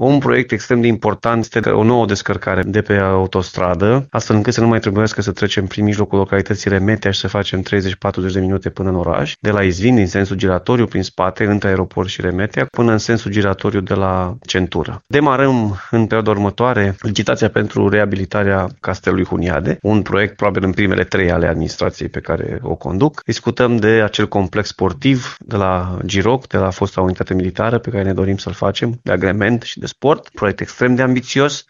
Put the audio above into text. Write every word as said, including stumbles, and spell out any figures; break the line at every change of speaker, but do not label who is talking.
Un proiect extrem de important este o nouă descărcare de pe autostradă, astfel încât să nu mai trebuiască să trecem prin mijlocul localității Remetea și să facem treizeci patruzeci de minute până în oraș, de la Izvin, din sensul giratoriu, prin spate, între aeroport și Remetea, până în sensul giratoriu de la centură. Demarăm în perioada următoare licitația pentru reabilitarea Castelului Huniade, un proiect probabil în primele trei ale administrației pe care o conduc. Discutăm de acel complex sportiv de la Giroc, de la fosta unitate militară pe care ne dorim să-l facem, de agrement și de sport, proiect extrem de ambițios.